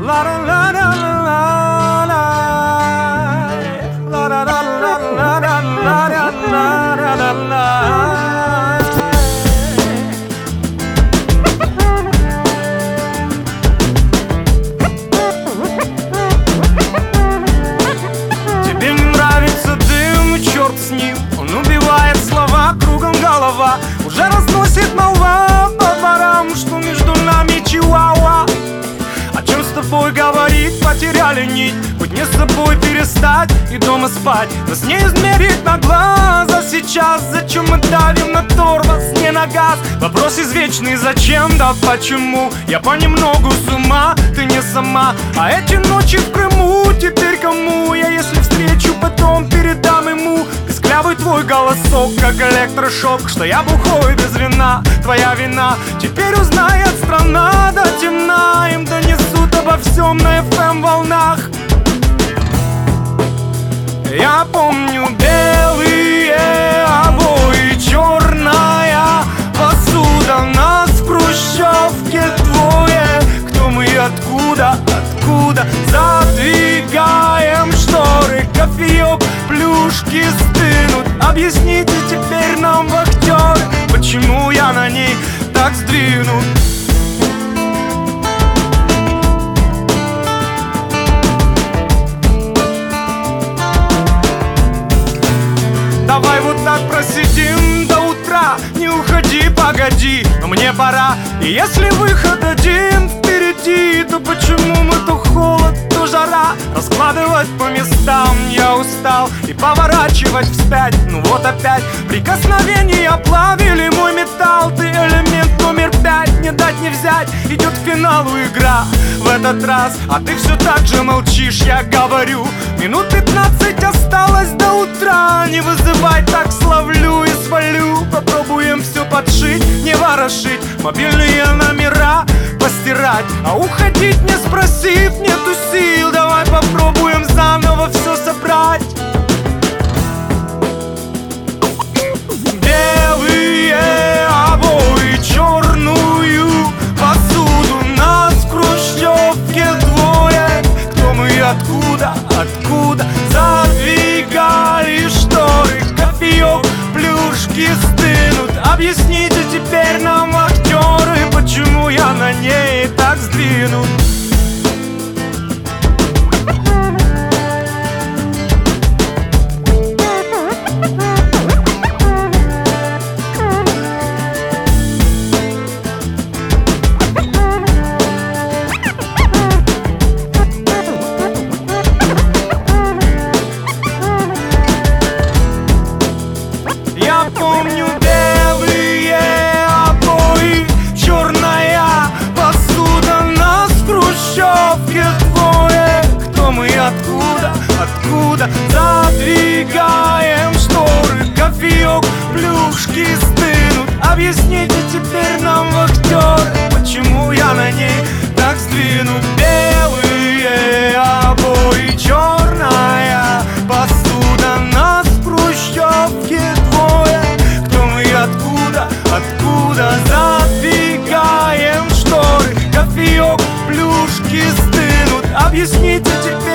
Тебе не нравится дым, и черт с ним. Он убивает слова, кругом голова. Уже разносит молва по дворам, что между нами чихуахуа. О чем с тобой говорить, потеряли нить. Быть не с собой перестать и дома спать. Нас не измерить на глаз, а сейчас зачем мы давим на тормоз, не на газ? Вопрос извечный, зачем, да почему? Я понемногу с ума, ты не сама. А эти ночи в Крыму теперь кому? Я если встречу, потом передам ему. Песклявый твой голосок, как электрошок, что я бухой без вина, твоя вина. Теперь узнает страна до темна, им донесут обо всем на FM волнах. Я помню белые обои, черная посуда. Нас в хрущевке двое. Кто мы и откуда, откуда? Задвигаем шторы, кофеек, плюшки стынут. Объясните теперь нам, вахтеры, почему я на ней так сдвинут. Давай вот так просидим до утра. Не уходи, погоди, но мне пора. И если выход один впереди, то почему мы то холод, то жара? Раскладывать по местам я устал и поворачивать вспять. Ну вот опять прикосновения плавили мой металл. Ты элемент номер 5, не дать не взять. Идет к финалу игра в этот раз, а ты все так же молчишь, я говорю. Минут 15 осталось до утра. Не вызывай, так словлю и свалю. Попробуем все подшить, не ворошить, мобильные номера постирать. А уходить не спросив, нету сил. Давай попробуем заново все собрать. Белые обои, черную посуду. Нас в хрущевке двое. Кто мы и откуда, откуда? Задвигали шторы, кофеек, плюшки стынут. Объясните теперь нам, актеры, почему я на ней так сдвинут. Я помню белые обои, черная посуда. Нас в хрущевке двое. Кто мы и откуда, откуда? Задвигаем шторы, кофеек, плюшки стынут. Объясните теперь нам, вахтеры, почему я на ней так сдвинут. Белые обои, черная посуда. Нас в хрущевке двое. Кто мы и откуда, откуда? Задвигаем шторы, кофеек, плюшки стынут. Объясните теперь